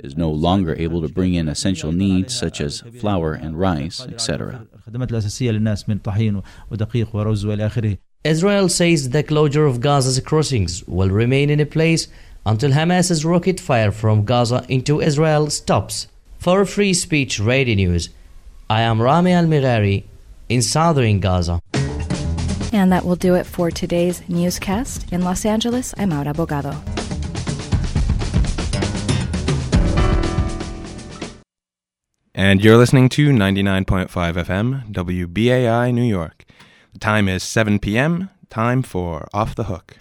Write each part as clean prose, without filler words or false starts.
is no longer able to bring in essential needs such as flour and rice, etc. Israel says the closure of Gaza's crossings will remain in place until Hamas's rocket fire from Gaza into Israel stops. For Free Speech Radio News, I am Rami Al-Mirari in southern Gaza. And that will do it for today's newscast. In Los Angeles, I'm Aura Bogado. And you're listening to 99.5 FM, WBAI New York. The time is 7 p.m., time for Off the Hook.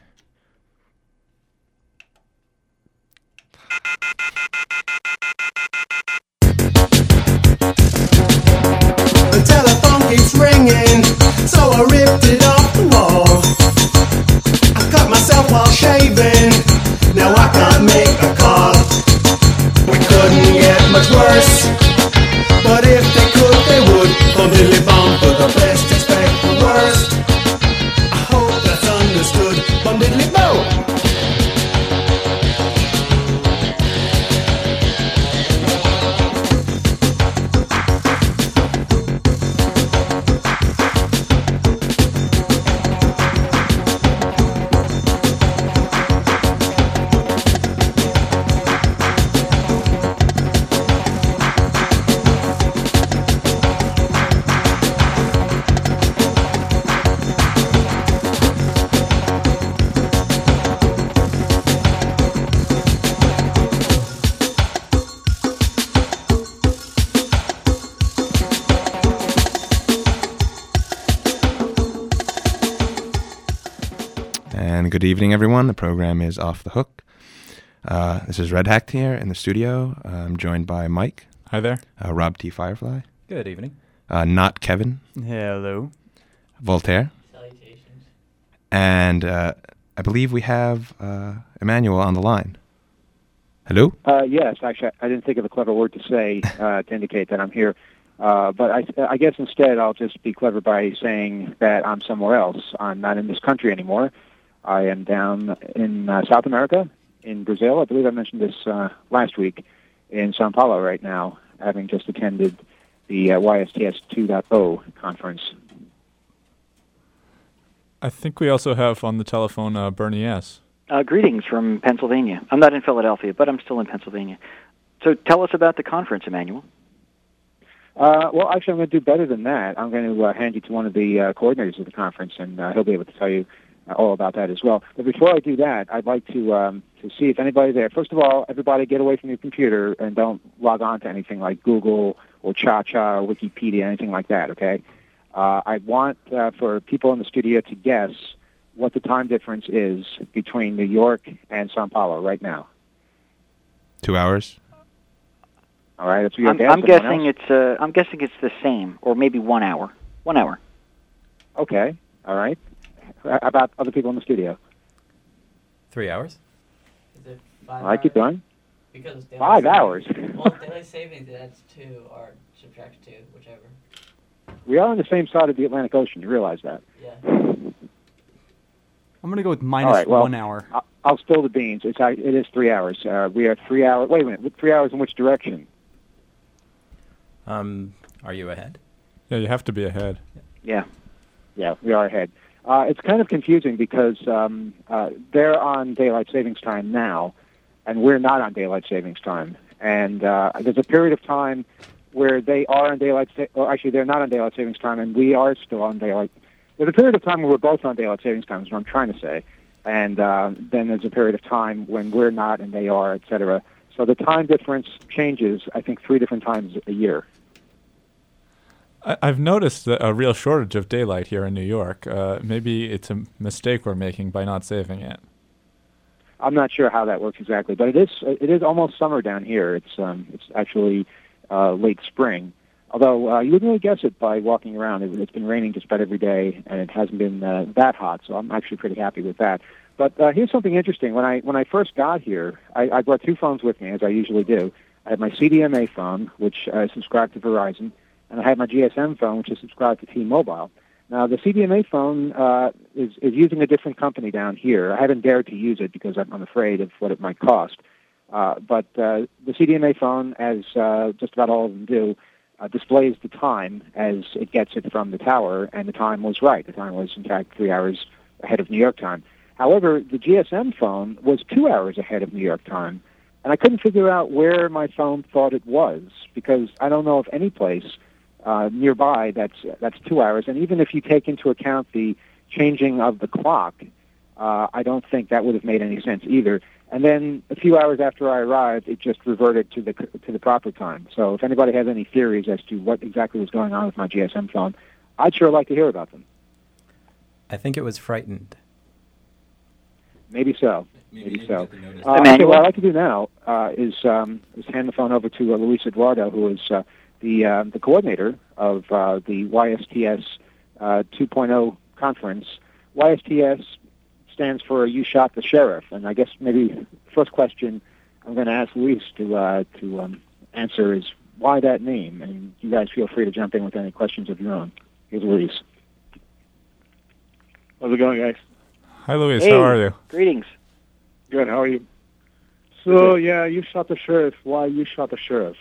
The telephone keeps ringing, so I ripped it off the wall. I cut myself while shaving, now I can't make a call. We couldn't get much worse, but if they could, they would. Bum diddly bum, for the best expect the worst. I hope that's understood. Bum diddly bum. Good evening, everyone. The program is Off the Hook. This is Red Hacked here in the studio. I'm joined by Mike. Hi there. Rob T. Firefly. Good evening. Not Kevin. Hello. Voltaire. Salutations. And I believe we have Emmanuel on the line. Hello? Yes, actually, I didn't think of a clever word to say to indicate that I'm here. But I guess instead I'll just be clever by saying that I'm somewhere else. I'm not in this country anymore. I am down in South America, in Brazil. I believe I mentioned this last week, in Sao Paulo right now, having just attended the YSTS 2.0 conference. I think we also have on the telephone Bernie S. Greetings from Pennsylvania. I'm not in Philadelphia, but I'm still in Pennsylvania. So tell us about the conference, Emmanuel. Well, actually, I'm going to do better than that. I'm going to hand you to one of the coordinators of the conference, and he'll be able to tell you all about that as well. But before I do that, I'd like to see if anybody there. First of all, everybody get away from your computer and don't log on to anything like Google or Cha-Cha or Wikipedia, anything like that, okay? I want for people in the studio to guess what the time difference is between New York and Sao Paulo right now. 2 hours. All right, that's what you're guessing. I'm guessing it's the same, or maybe 1 hour. 1 hour. Okay. All right. How about other people in the studio? 3 hours. Is it 5 All right, keep going. Because 5 hours. Well, daylight savings, that's 2 or subtract 2, whichever. We are on the same side of the Atlantic Ocean. You realize that? Yeah. I'm going to go with minus All right, well, 1 hour. I'll spill the beans. It is 3 hours. We are 3 hours. Wait a minute. 3 hours in which direction? Are you ahead? Yeah, you have to be ahead. Yeah, we are ahead. It's kind of confusing because they're on daylight savings time now, and we're not on daylight savings time. And there's a period of time where they are on they're not on daylight savings time, and we are still on daylight. There's a period of time where we're both on daylight savings time, is what I'm trying to say. And then there's a period of time when we're not and they are, et cetera. So the time difference changes, I think, 3 different times a year. I've noticed a real shortage of daylight here in New York. Maybe it's a mistake we're making by not saving it. I'm not sure how that works exactly, but it is almost summer down here. It's actually late spring. Although you wouldn't really guess it by walking around. It's been raining just about every day, and it hasn't been that hot, so I'm actually pretty happy with that. But here's something interesting. When I first got here, I brought 2 phones with me, as I usually do. I had my CDMA phone, which I subscribed to Verizon, and I had my GSM phone, which is subscribed to T-Mobile. Now, the CDMA phone is using a different company down here. I haven't dared to use it because I'm afraid of what it might cost. But the CDMA phone, as just about all of them do, displays the time as it gets it from the tower, and the time was right. The time was, in fact, 3 hours ahead of New York time. However, the GSM phone was 2 hours ahead of New York time, and I couldn't figure out where my phone thought it was, because I don't know of any place nearby that's 2 hours. And even if you take into account the changing of the clock, I don't think that would have made any sense either. And then a few hours after I arrived, it just reverted to the proper time. So if anybody has any theories as to what exactly was going on with my GSM phone, I'd sure like to hear about them. I think it was frightened. Maybe so. Maybe so. Emmanuel? What I'd like to do now is hand the phone over to Luis Eduardo, who is the coordinator of the YSTS 2.0 conference. YSTS stands for You Shot the Sheriff, and I guess maybe the first question I'm going to ask Luis to answer is why that name, and you guys feel free to jump in with any questions of your own. Here's Luis. How's it going, guys? Hi, Luis. Hey, how are you? Greetings. Good, how are you? So, yeah, You Shot the Sheriff. Why You Shot the Sheriff?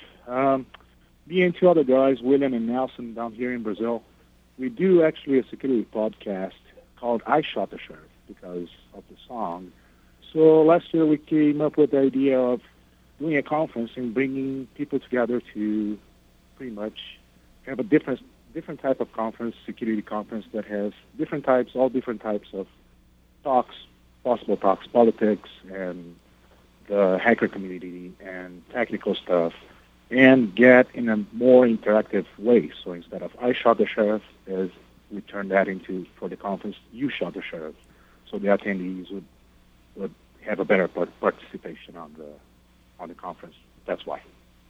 Me and two other guys, William and Nelson, down here in Brazil, we do actually a security podcast called I Shot the Sheriff because of the song. So last year we came up with the idea of doing a conference and bringing people together to pretty much have a different type of conference, security conference that has all different types of talks, possible talks, politics, and the hacker community and technical stuff, and get in a more interactive way. So instead of I Shot the Sheriff, as we turn that into, for the conference, You Shot the Sheriff. So the attendees would have a better participation on the conference. That's why.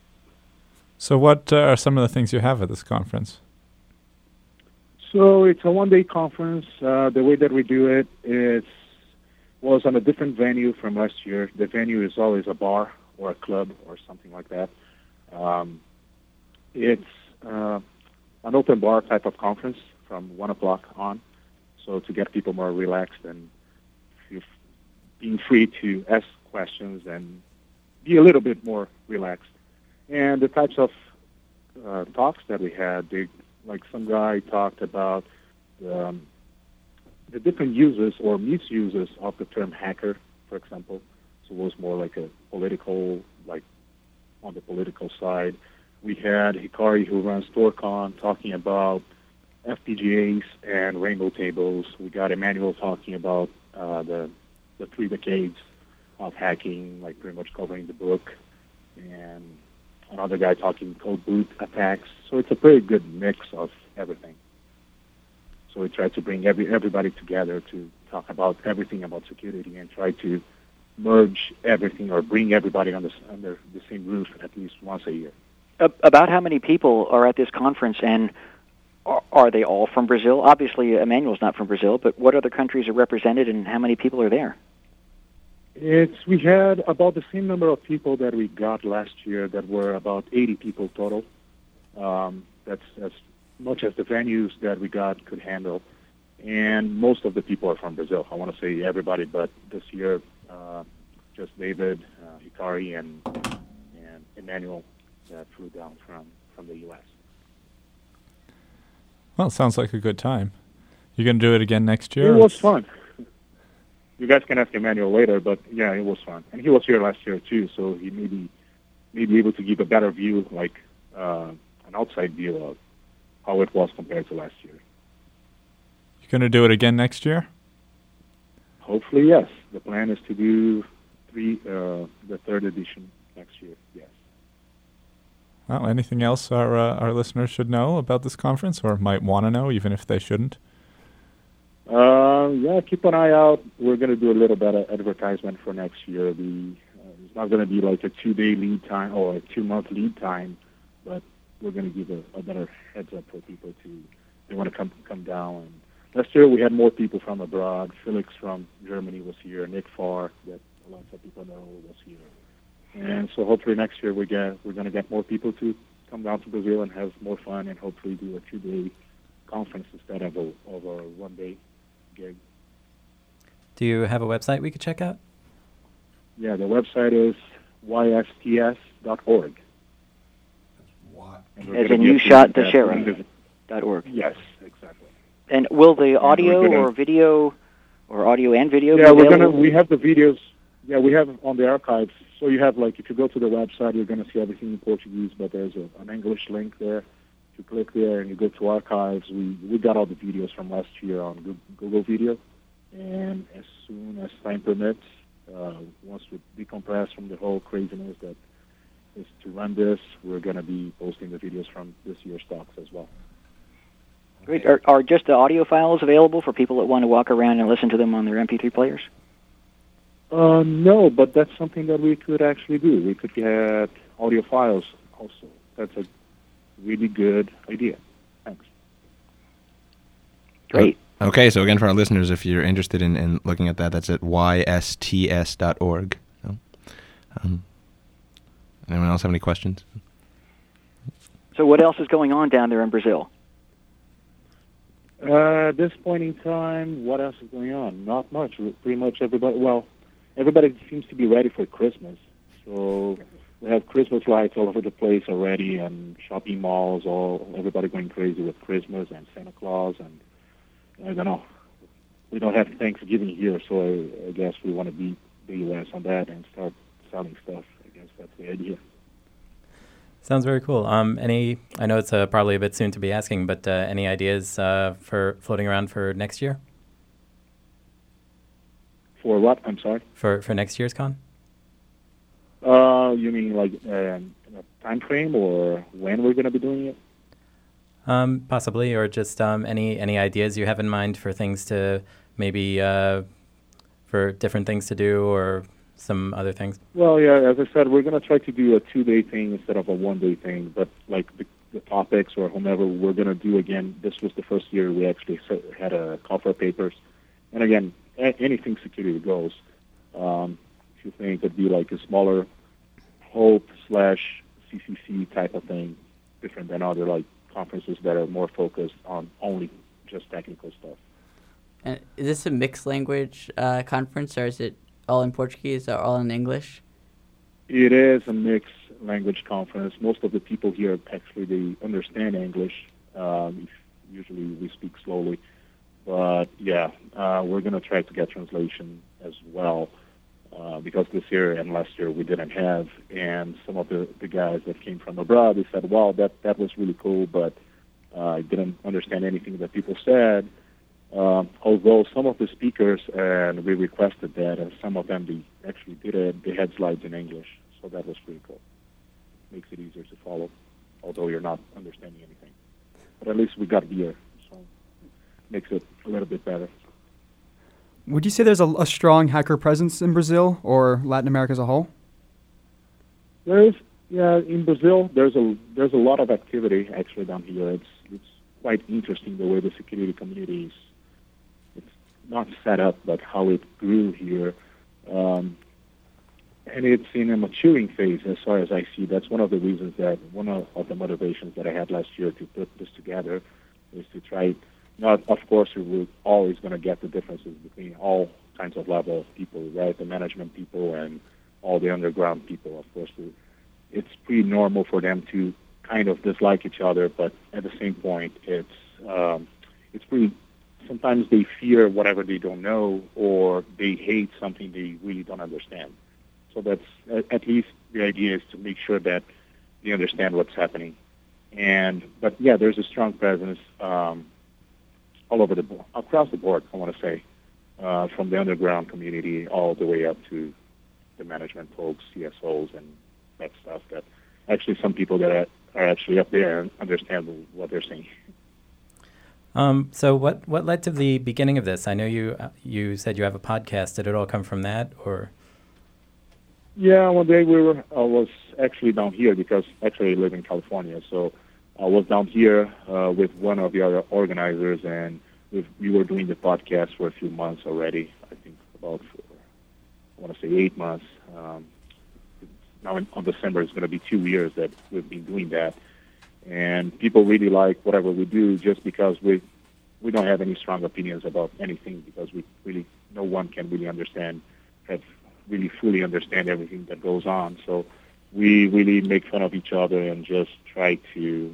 So what are some of the things you have at this conference? So it's a one-day conference. The way that we do it was on a different venue from last year. The venue is always a bar or a club or something like that. It's an open bar type of conference from 1 o'clock on, so to get people more relaxed and being free to ask questions and be a little bit more relaxed. And the types of talks that we had, like some guy talked about the different uses or misuses of the term hacker, for example. So it was more like a political, like on the political side. We had Hikari, who runs TorCon, talking about FPGAs and rainbow tables. We got Emmanuel talking about the 3 decades of hacking, like pretty much covering the book, and another guy talking code boot attacks. So it's a pretty good mix of everything. So we try to bring everybody together to talk about everything about security and try to merge everything or bring everybody under the same roof at least once a year. About how many people are at this conference, and are they all from Brazil? Obviously, Emmanuel's not from Brazil, but what other countries are represented, and how many people are there? We had about the same number of people that we got last year. That were about 80 people total. That's as much as the venues that we got could handle, and most of the people are from Brazil. I want to say everybody, but this year just David, Hikari, and Emmanuel that flew down from the U.S. Well, it sounds like a good time. You going to do it again next year? It was fun. You guys can ask Emmanuel later, but yeah, it was fun. And he was here last year too, so he may be able to give a better view, like an outside view of how it was compared to last year. You going to do it again next year? Hopefully, yes. The plan is to do the 3rd edition next year, yes. Well, anything else our listeners should know about this conference, or might want to know, even if they shouldn't? Yeah, keep an eye out. We're going to do a little bit of advertisement for next year. It's not going to be like a 2-day lead time or a 2-month lead time, but we're going to give a better heads up for people they want to come down. And last year we had more people from abroad. Felix from Germany was here. Nick Farr, that lots of people know, was here. And so hopefully next year we're going to get more people to come down to Brazil and have more fun and hopefully do a 2-day conference instead of a 1-day gig. Do you have a website we could check out? Yeah, the website is ysts.org. As in you shot the sheriff.org. Yes, exactly. And will the audio or video, or audio and video Yeah, be available? we have the videos. Yeah, we have on the archives. So you have, like, if you go to the website, you're going to see everything in Portuguese, but there's an English link there. If you click there and you go to archives, we got all the videos from last year on Google Video. And as soon as time permits, once we decompress from the whole craziness that is to run this, we're going to be posting the videos from this year's talks as well. Great. Are just the audio files available for people that want to walk around and listen to them on their MP3 players? No, but that's something that we could actually do. We could get audio files also. That's a really good idea. Thanks. Great. Okay, so again, for our listeners, if you're interested in looking at that, that's at ysts.org. No? Anyone else have any questions? So what else is going on down there in Brazil? At this point in time, what else is going on? Not much. Pretty much everybody seems to be ready for Christmas. So we have Christmas lights all over the place already, and shopping malls, everybody going crazy with Christmas and Santa Claus, and I don't know. We don't have Thanksgiving here, so I guess we want to beat the U.S. on that and start selling stuff. I guess that's the idea. Sounds very cool. I know it's probably a bit soon to be asking, but any ideas for floating around for next year? For what? I'm sorry? For next year's con? You mean like a time frame or when we're going to be doing it? Possibly, or just any ideas you have in mind for things to maybe for different things to do or some other things? Well, yeah, as I said, we're going to try to do a 2-day thing instead of a 1-day thing, but like the topics or whomever we're going to do again, this was the first year we actually had a call for papers. And again, anything security goes. If you think it'd be like a smaller Hope/CCC type of thing, different than other like conferences that are more focused on only just technical stuff. And is this a mixed language conference, or is it all in Portuguese or all in English? It is a mixed language conference. Most of the people here actually they understand English. Usually we speak slowly, but yeah, we're going to try to get translation as well because this year and last year we didn't have. And some of the guys that came from abroad, they said, "Wow, that was really cool," but I didn't understand anything that people said. Although some of the speakers, and we requested that, and some of them they actually did it, they had slides in English, so that was pretty cool. Makes it easier to follow, although you're not understanding anything. But at least we got beer, so makes it a little bit better. Would you say there's a strong hacker presence in Brazil or Latin America as a whole? There is, yeah. In Brazil, there's a lot of activity actually down here. It's quite interesting the way the security community is. It's not set up, but how it grew here, and it's in a maturing phase as far as I see. That's one of the reasons that one of the motivations that I had last year to put this together is to try. Not, of course, we're always going to get the differences between all kinds of level of people, right? The management people and all the underground people. Of course, it's pretty normal for them to kind of dislike each other, but at the same point, it's pretty. Sometimes they fear whatever they don't know, or they hate something they really don't understand. So that's at least the idea is to make sure that they understand what's happening. But yeah, there's a strong presence. All over across the board, I want to say, from the underground community all the way up to the management folks, CSOs, and that stuff. That actually some people that are actually up there and understand what they're saying. So what led to the beginning of this? I know you said you have a podcast. Did it all come from that, or? Yeah, one day I was actually down here because actually I live in California, so. I was down here with one of the other organizers, and we were doing the podcast for a few months already. I think about, I want to say 8 months. Now on December, it's going to be 2 years that we've been doing that. And people really like whatever we do just because we don't have any strong opinions about anything because we really, no one can really understand, have really fully understand everything that goes on. So we really make fun of each other and just try to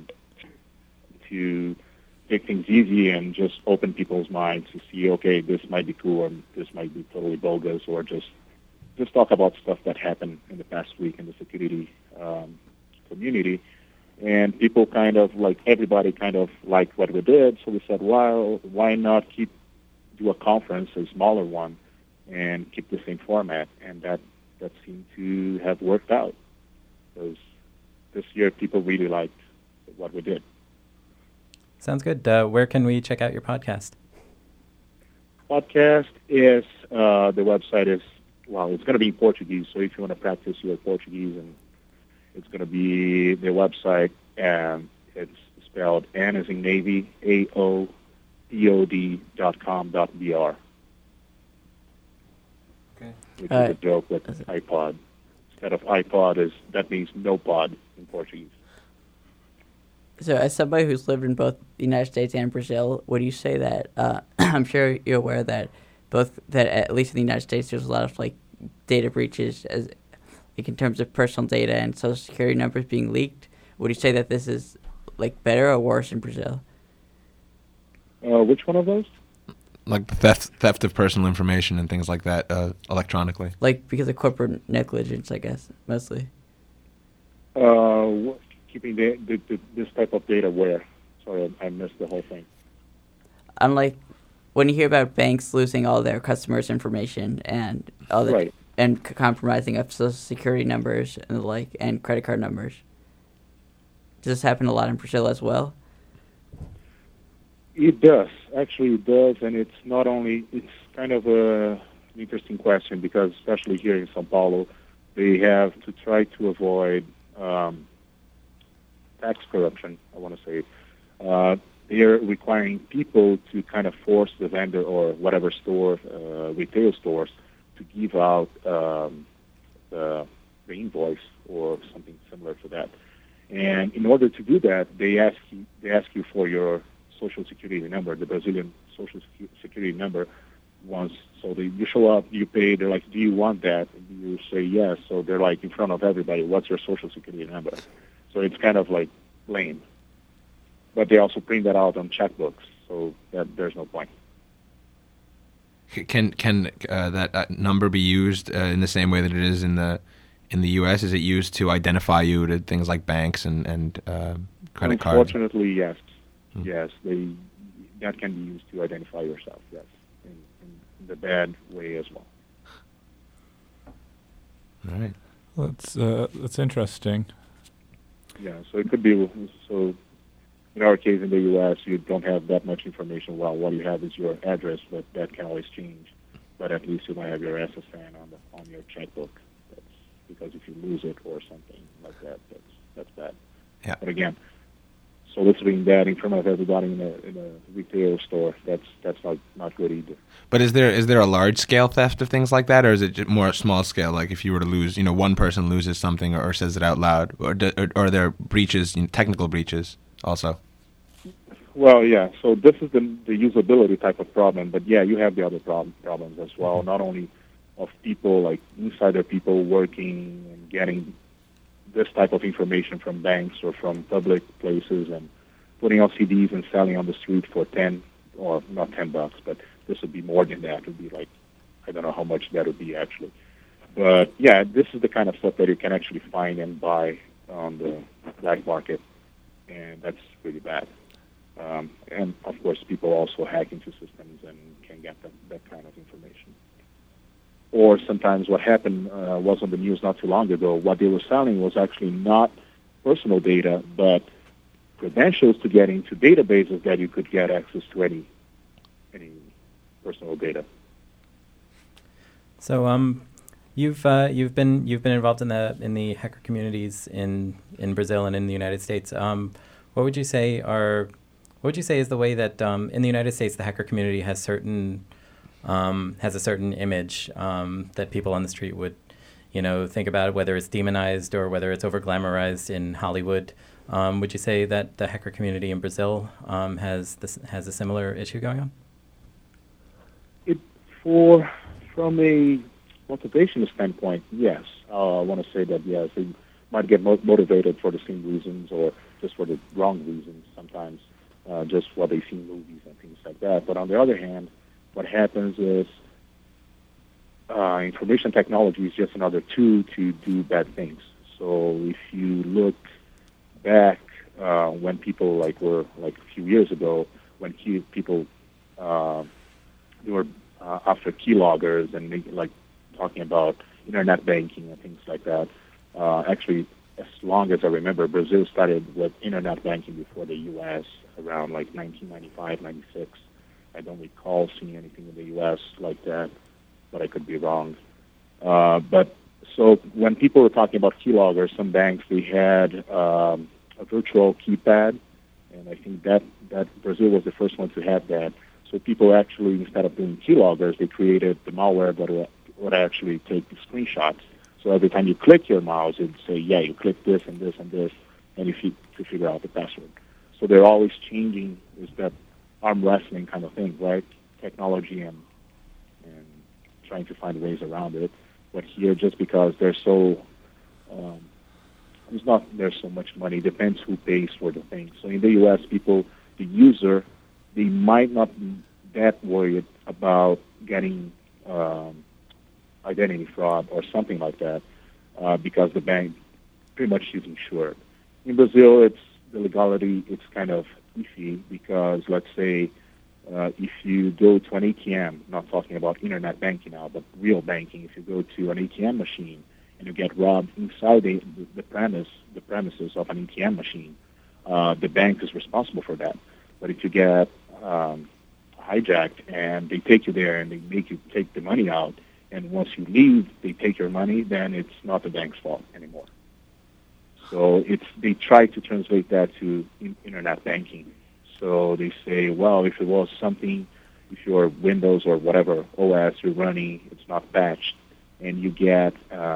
take things easy and just open people's minds to see, okay, this might be cool or this might be totally bogus, or just talk about stuff that happened in the past week in the security community. And people kind of everybody kind of liked what we did, so we said, well, why not do a conference, a smaller one, and keep the same format? And that seemed to have worked out, because this year people really liked what we did. Sounds good. Where can we check out your podcast? Podcast is, the website is, it's going to be in Portuguese, so if you want to practice your Portuguese, and it's going to be the website, and it's spelled N as in Navy, AOPOD.com.br. Okay. Which is a joke with iPod. Instead of iPod, that means no pod in Portuguese. So, as somebody who's lived in both the United States and Brazil, would you say that I'm sure you're aware that at least in the United States, there's a lot of data breaches, in terms of personal data and social security numbers being leaked? Would you say that this is better or worse in Brazil? Which one of those? Like the theft of personal information and things like that electronically. Because of corporate negligence, I guess, mostly. Keeping this type of data where? Sorry, I missed the whole thing. Unlike when you hear about banks losing all their customers' information and all the right. and compromising of social security numbers and the like, and credit card numbers. Does this happen a lot in Brazil as well? It does. Actually, it does, and it's not only, it's kind of an interesting question, because especially here in São Paulo, they have to try to avoid tax corruption, I want to say. They're requiring people to kind of force the vendor or whatever store, retail stores, to give out the invoice or something similar to that. And in order to do that, they ask you for your social security number, the Brazilian social security number. You show up, you pay. They're like, "Do you want that?" And you say yes. So they're like in front of everybody, "What's your social security number?" So it's kind of lame. But they also print that out on checkbooks, so that there's no point. Can that number be used in the same way that it is in the U.S.? Is it used to identify you to things like banks and credit cards? Unfortunately, yes. Yes, that can be used to identify yourself. Yes, in the bad way as well. All right. That's interesting. Yeah, so it could be so. In our case, in the U.S., you don't have that much information. Well, what you have is your address, but that can always change. But at least you might have your SSN on your checkbook. Because if you lose it or something like that, that's bad. Yeah. But again, soliciting that in front of everybody in a retail store, that's not good either. But is there a large scale theft of things like that, or is it just more small scale? Like if you were to lose, one person loses something or says it out loud, or are there breaches, technical breaches also? Well, yeah. So this is the usability type of problem, but yeah, you have the other problems as well. Not only of people, insider people working and getting this type of information from banks or from public places and putting out CDs and selling on the street for $10, or not $10, but this would be more than that. It would be I don't know how much that would be actually. But yeah, this is the kind of stuff that you can actually find and buy on the black market, and that's really bad. And of course, people also hack into systems and can get that kind of information. Or sometimes what happened was on the news not too long ago. What they were selling was actually not personal data, but credentials to get into databases that you could get access to any personal data. So you've been involved in the hacker communities in Brazil and in the United States. What would you say is the way that in the United States the hacker community has a certain image that people on the street would, think about, whether it's demonized or whether it's over glamorized in Hollywood? Would you say that the hacker community in Brazil has a similar issue going on? From a motivation standpoint, yes. I want to say that, yes, they might get motivated for the same reasons or just for the wrong reasons sometimes, just what they see in movies and things like that. But on the other hand, what happens is information technology is just another tool to do bad things. So if you look back when people were a few years ago, when people they were after keyloggers and talking about internet banking and things like that. Actually, as long as I remember, Brazil started with internet banking before the U.S. around 1995, 96. I don't recall seeing anything in the U.S. like that, but I could be wrong. But so when people were talking about keyloggers, some banks, they had a virtual keypad, and I think that Brazil was the first one to have that. So people actually, instead of doing keyloggers, they created the malware that would actually take the screenshots. So every time you click your mouse, it would say, yeah, you click this and this and this, and to figure out the password. So they're always changing. Is that arm wrestling kind of thing, right? Technology and trying to find ways around it. But here, just because there's so much money, depends who pays for the thing. So in the U.S., people, the user, they might not be that worried about getting identity fraud or something like that because the bank pretty much is insured. In Brazil, the legality, it's kind of iffy because, let's say, if you go to an ATM, not talking about internet banking now, but real banking, if you go to an ATM machine and you get robbed inside the premises of an ATM machine, the bank is responsible for that. But if you get hijacked and they take you there and they make you take the money out, and once you leave, they take your money, then it's not the bank's fault anymore. So they try to translate that to internet banking. So they say, well, if it was something, if your Windows or whatever OS you're running, it's not patched, and you get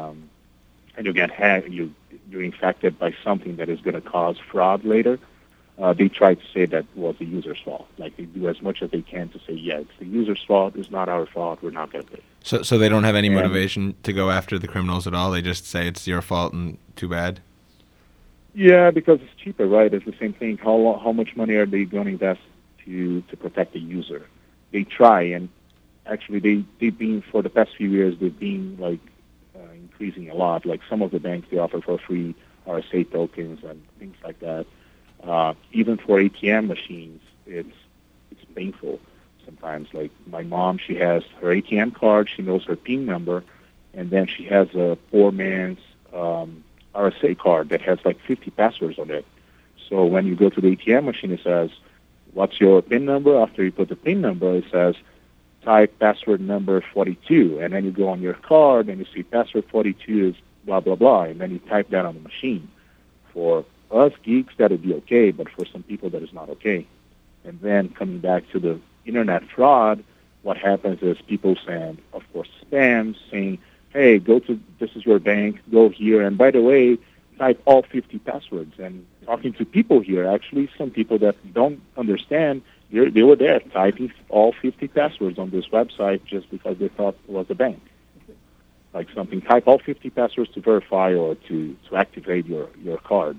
hacked, you're infected by something that is going to cause fraud later. They try to say that was the user's fault. Like they do as much as they can to say, yeah, it's the user's fault. It's not our fault. We're not going to pay. So they don't have any motivation to go after the criminals at all. They just say it's your fault and too bad. Yeah, because it's cheaper, right? It's the same thing. How much money are they going to invest to protect the user? They try, and actually they've been, for the past few years, they've been increasing a lot. Like some of the banks, they offer for free RSA tokens and things like that. Even for ATM machines, it's painful sometimes. Like my mom, she has her ATM card, she knows her PIN number, and then she has a poor man's RSA card that has 50 passwords on it. So when you go to the ATM machine, it says, what's your PIN number? After you put the PIN number, it says, type password number 42. And then you go on your card and you see password 42 is blah, blah, blah. And then you type that on the machine. For us geeks, that would be okay, but for some people, that is not okay. And then coming back to the internet fraud, what happens is people send, of course, spam saying, hey, this is your bank, go here, and by the way, type all 50 passwords. And talking to people here, actually, some people that don't understand, they were there typing all 50 passwords on this website just because they thought it was a bank. Like something, type all 50 passwords to verify or to activate your card.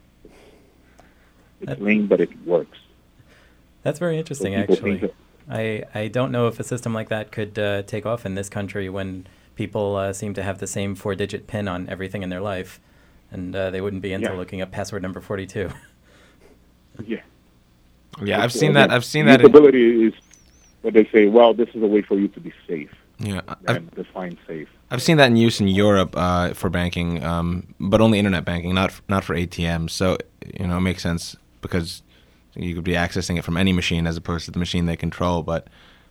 It's lame, but it works. That's very interesting, actually. I don't know if a system like that could take off in this country when people seem to have the same 4-digit PIN on everything in their life, and they wouldn't be into looking up password number 42. Yeah. Yeah, I've seen that. Usability is what they say, well, this is a way for you to be safe. Yeah. And define safe. I've seen that in use in Europe for banking, but only internet banking, not for ATMs. So, it makes sense because you could be accessing it from any machine as opposed to the machine they control, but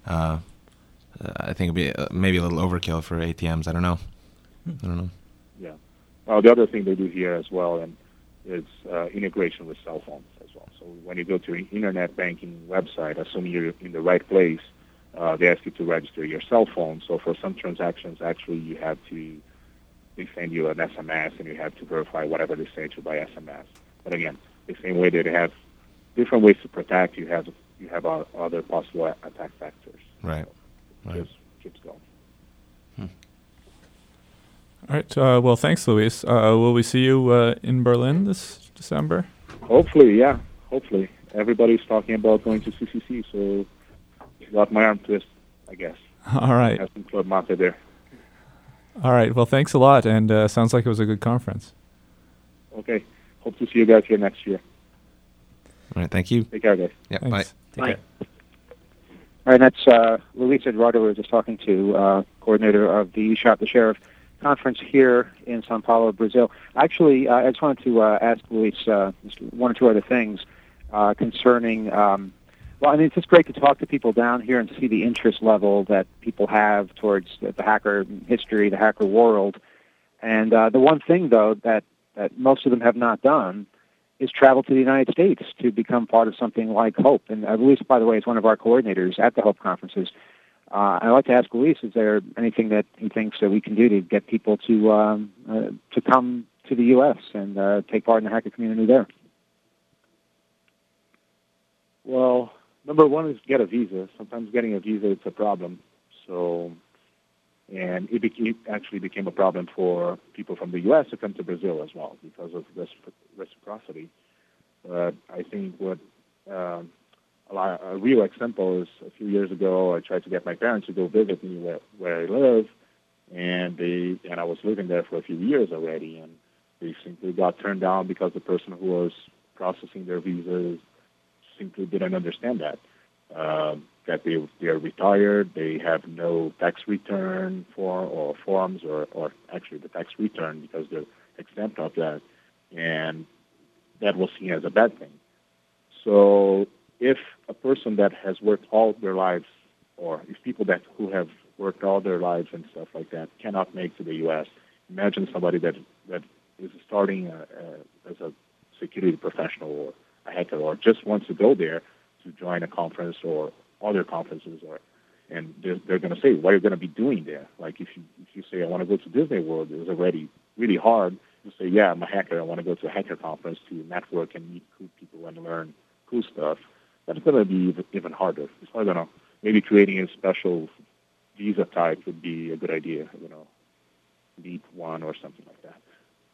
I think it'd be maybe a little overkill for ATMs. I don't know. Yeah. The other thing they do here as well is integration with cell phones as well. So when you go to an internet banking website, assuming you're in the right place, they ask you to register your cell phone. So for some transactions, actually, they send you an SMS and you have to verify whatever they send you by SMS. But again, the same way that they have different ways to protect, you have other possible attack vectors. Right. So just keeps going. All right. Well, thanks, Luis. Will we see you in Berlin this December? Hopefully, yeah. Hopefully. Everybody's talking about going to CCC, so got my arm twist, I guess. All right. Have some Club Mate there. All right. Well, thanks a lot, and sounds like it was a good conference. Okay. Hope to see you guys here next year. All right. Thank you. Take care, guys. Yeah. Thanks. Bye. Take care. All right, that's Luis Eduardo we were just talking to, coordinator of the Shop the Sheriff conference here in Sao Paulo, Brazil. Actually, I just wanted to ask Luis just one or two other things concerning, well, I mean, it's just great to talk to people down here and to see the interest level that people have towards the hacker history, the hacker world. And the one thing, though, that most of them have not done is travel to the United States to become part of something like HOPE. And Luis, by the way, is one of our coordinators at the HOPE conferences. I'd like to ask Luis, is there anything that he thinks that we can do to get people to come to the U.S. and take part in the hacker community there? Well, number one is get a visa. Sometimes getting a visa is a problem. And it actually became a problem for people from the U.S. to come to Brazil as well because of reciprocity. But I think what a real example is a few years ago, I tried to get my parents to go visit me where I live, and I was living there for a few years already, and they simply got turned down because the person who was processing their visas simply didn't understand that they are retired, they have no tax return forms or actually the tax return because they're exempt of that, and that was seen as a bad thing. So if a person that has worked all their lives, or if people who have worked all their lives and stuff like that cannot make to the U.S., imagine somebody that is starting as a security professional or a hacker or just wants to go there to join a conference or other conferences, and they're going to say, what are you going to be doing there? Like if you say, I want to go to Disney World, it was already really hard to say, yeah, I'm a hacker, I want to go to a hacker conference to network and meet cool people and learn cool stuff. That's going to be even harder. So I don't know, maybe creating a special visa type would be a good idea, Leap One or something like that.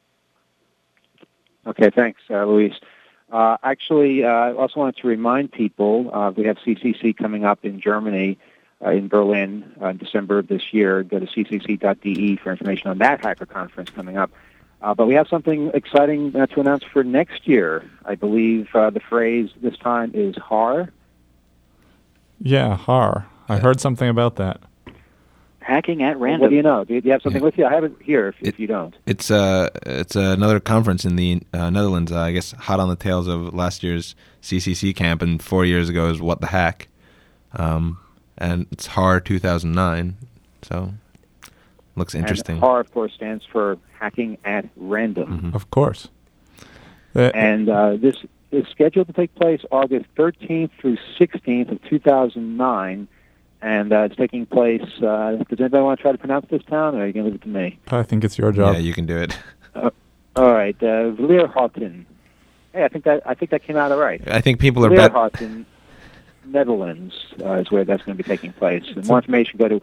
Okay, thanks, Luis. Actually, I also wanted to remind people we have CCC coming up in Germany, in Berlin, in December of this year. Go to ccc.de for information on that hacker conference coming up. But we have something exciting to announce for next year. I believe the phrase this time is HAR. Yeah, HAR. I heard something about that. Hacking at random. What do you know? Do you have something with you? I have it here if you don't. It's another conference in the Netherlands, I guess, hot on the tails of last year's CCC camp, and 4 years ago is What the Hack. And it's HAR 2009, so looks interesting. And HAR, of course, stands for Hacking at Random. Mm-hmm. Of course. And this is scheduled to take place August 13th through 16th of 2009. And it's taking place, does anybody want to try to pronounce this town, or are you going to leave it to me? I think it's your job. Yeah, you can do it. All right, Vleerhouten. Hey, I think that came out all right. I think people are better. Vleerhouten, Netherlands is where that's going to be taking place. And more information, go to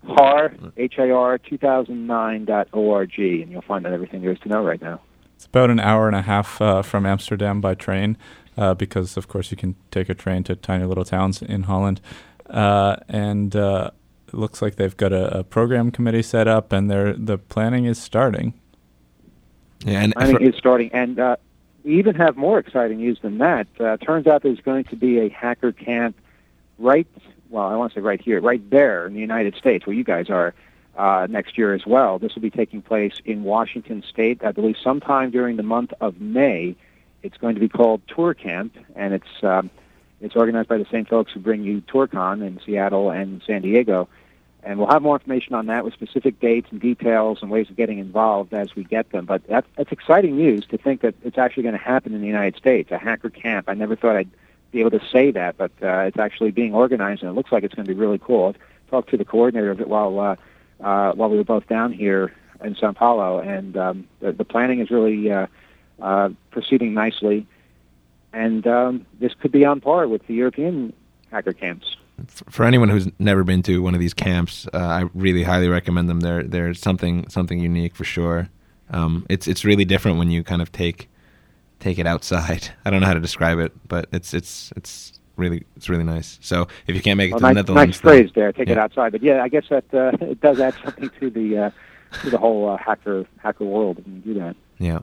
HAR2009.org, and you'll find out everything there is to know right now. It's about an hour and a half from Amsterdam by train, because, of course, you can take a train to tiny little towns in Holland. And it looks like they've got a program committee set up, and the planning is starting. Yeah, and planning is starting, and we even have more exciting news than that. Turns out there's going to be a hacker camp right there in the United States, where you guys are, next year as well. This will be taking place in Washington State, I believe sometime during the month of May. It's going to be called Tour Camp, and it's organized by the same folks who bring you TourCon in Seattle and San Diego. And we'll have more information on that with specific dates and details and ways of getting involved as we get them. But that's exciting news to think that it's actually going to happen in the United States, a hacker camp. I never thought I'd be able to say that, but it's actually being organized, and it looks like it's going to be really cool. I talked to the coordinator of it while we were both down here in Sao Paulo, and the planning is really proceeding nicely. And this could be on par with the European hacker camps. for anyone who's never been to one of these camps, I really highly recommend them. They're something unique for sure. It's really different when you kind of take it outside. I don't know how to describe it, but it's really nice. So if you can't make it to the Netherlands, nice phrase there. Take it outside, but yeah, I guess that it does add something to the whole hacker world when you do that. Yeah.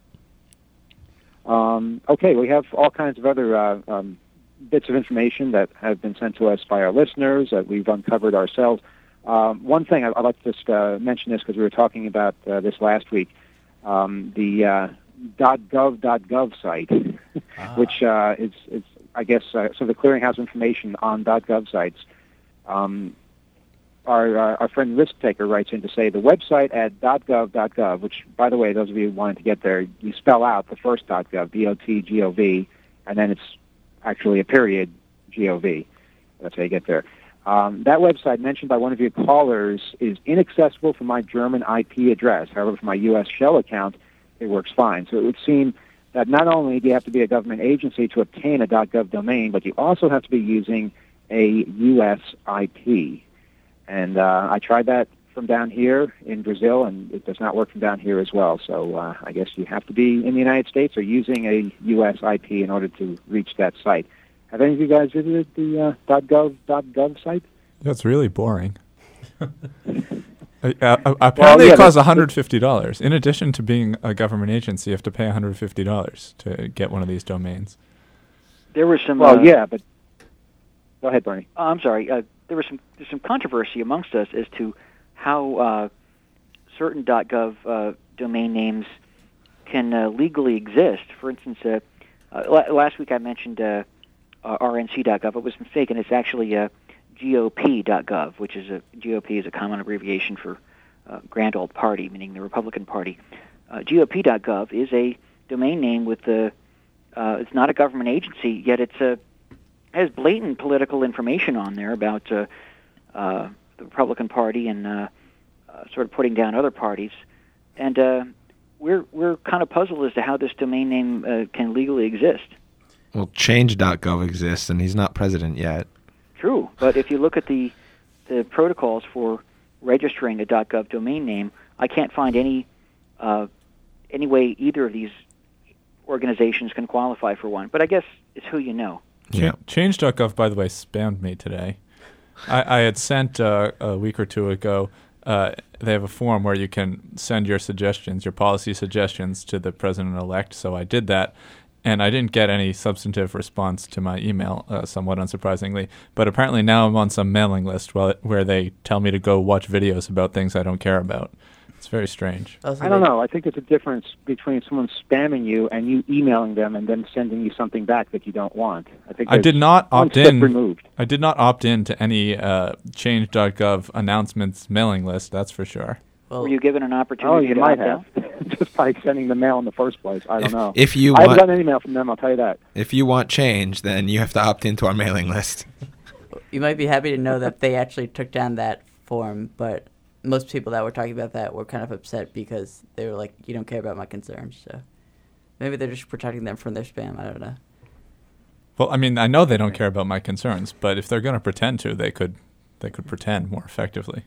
Okay, we have all kinds of other bits of information that have been sent to us by our listeners that we've uncovered ourselves. One thing I'd like to just mention this because we were talking about this last week, the .gov site, which is I guess so the clearinghouse information on .gov sites. Our friend Risk Taker writes in to say the website at .gov.gov, which, by the way, those of you who wanted to get there, you spell out the first .gov, D-O-T-G-O-V, and then it's actually a period, G-O-V. That's how you get there. That website mentioned by one of your callers is inaccessible for my German IP address. However, for my U.S. shell account, it works fine. So it would seem that not only do you have to be a government agency to obtain a .gov domain, but you also have to be using a U.S. IP. And I tried that from down here in Brazil, and it does not work from down here as well. So I guess you have to be in the United States or using a U.S. IP in order to reach that site. Have any of you guys visited the .gov site? That's really boring. Apparently, it costs $150. In addition to being a government agency, you have to pay $150 to get one of these domains. There was some. Well, yeah, but go ahead, Bernie. I'm sorry. There's some controversy amongst us as to how certain .gov domain names can legally exist. For instance, last week I mentioned RNC.gov. It was mistaken. It's actually GOP.gov, which is GOP is a common abbreviation for Grand Old Party, meaning the Republican Party. GOP.gov is a domain name with it's not a government agency, yet it has blatant political information on there about the Republican Party and sort of putting down other parties. And we're kind of puzzled as to how this domain name can legally exist. Well, Change.gov exists, and he's not president yet. True, but if you look at the protocols for registering a .gov domain name, I can't find any way either of these organizations can qualify for one. But I guess it's who you know. Yeah. Change.gov, by the way, spammed me today. I had sent a week or two ago, they have a form where you can send your suggestions, your policy suggestions to the president-elect, so I did that. And I didn't get any substantive response to my email, somewhat unsurprisingly. But apparently now I'm on some mailing list where they tell me to go watch videos about things I don't care about. It's very strange. I don't know. I think there's a difference between someone spamming you and you emailing them and then sending you something back that you don't want. I did not opt in. I did not opt in to any Change.gov announcements mailing list. That's for sure. Well, were you given an opportunity? You might have, just by sending the mail in the first place. I don't know. I haven't gotten any mail from them, I'll tell you that. If you want change, then you have to opt into our mailing list. You might be happy to know that they actually took down that form, but most people that were talking about that were kind of upset because they were like, you don't care about my concerns. So maybe they're just protecting them from their spam. I don't know. Well, I mean, I know they don't care about my concerns, but if they're going to pretend to, they could pretend more effectively.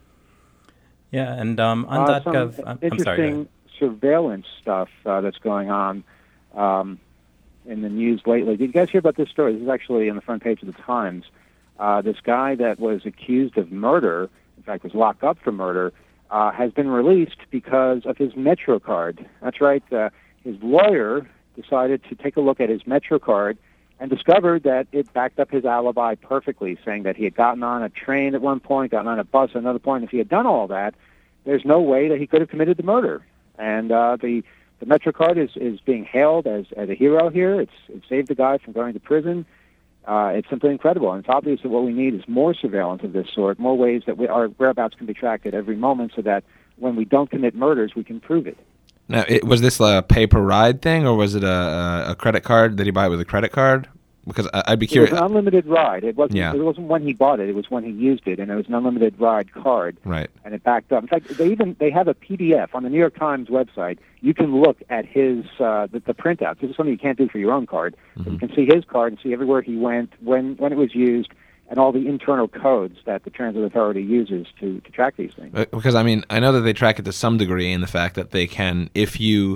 Yeah, and on .gov, interesting surveillance stuff that's going on in the news lately. Did you guys hear about this story? This is actually on the front page of the Times. This guy that was accused of murder, in fact, was locked up for murder, has been released because of his Metro card. That's right. His lawyer decided to take a look at his Metro card and discovered that it backed up his alibi perfectly, saying that he had gotten on a train at one point, gotten on a bus at another point. If he had done all that, there's no way that he could have committed the murder. And the Metro card is being hailed as a hero here. It saved the guy from going to prison. It's simply incredible. And it's obvious that what we need is more surveillance of this sort, more ways that our whereabouts can be tracked at every moment so that when we don't commit murders, we can prove it. Now, was this a pay-per-ride thing, or was it a credit card? Did he buy it with a credit card? Because I'd be curious. It was an unlimited ride. It wasn't. Yeah. It wasn't when he bought it. It was when he used it, and it was an unlimited ride card. Right. And it backed up. In fact, they have a PDF on the New York Times website. You can look at his the printouts. This is something you can't do for your own card. Mm-hmm. But you can see his card and see everywhere he went, when it was used, and all the internal codes that the Transit Authority uses to track these things. Because, I mean, I know that they track it to some degree in the fact that they can, if your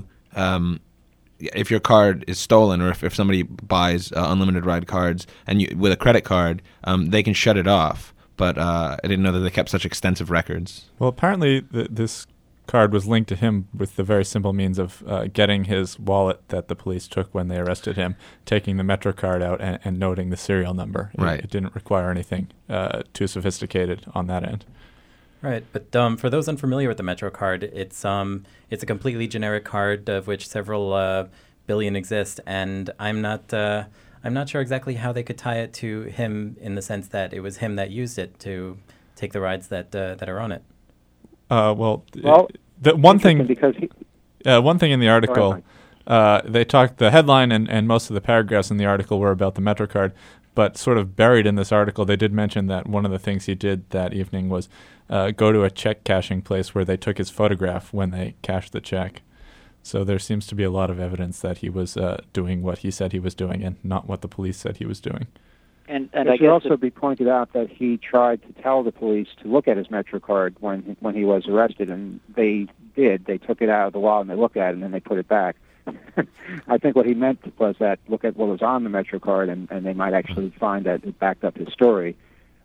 card is stolen, or if somebody buys unlimited ride cards and with a credit card, they can shut it off. But I didn't know that they kept such extensive records. Well, apparently this card was linked to him with the very simple means of getting his wallet that the police took when they arrested him, taking the Metro card out and noting the serial number. Right. It didn't require anything too sophisticated on that end. Right, but for those unfamiliar with the Metro card, it's a completely generic card of which several billion exist, and I'm not sure exactly how they could tie it to him in the sense that it was him that used it to take the rides that are on it. The one thing in the article, they talked. The headline and most of the paragraphs in the article were about the Metro card, but sort of buried in this article, they did mention that one of the things he did that evening was go to a check cashing place where they took his photograph when they cashed the check. So there seems to be a lot of evidence that he was doing what he said he was doing and not what the police said he was doing. And it should also be pointed out that he tried to tell the police to look at his Metro card when he was arrested, and they did. They took it out of the wallet and they looked at it, and then they put it back. I think what he meant was that look at what was on the Metro card, and they might actually find that it backed up his story.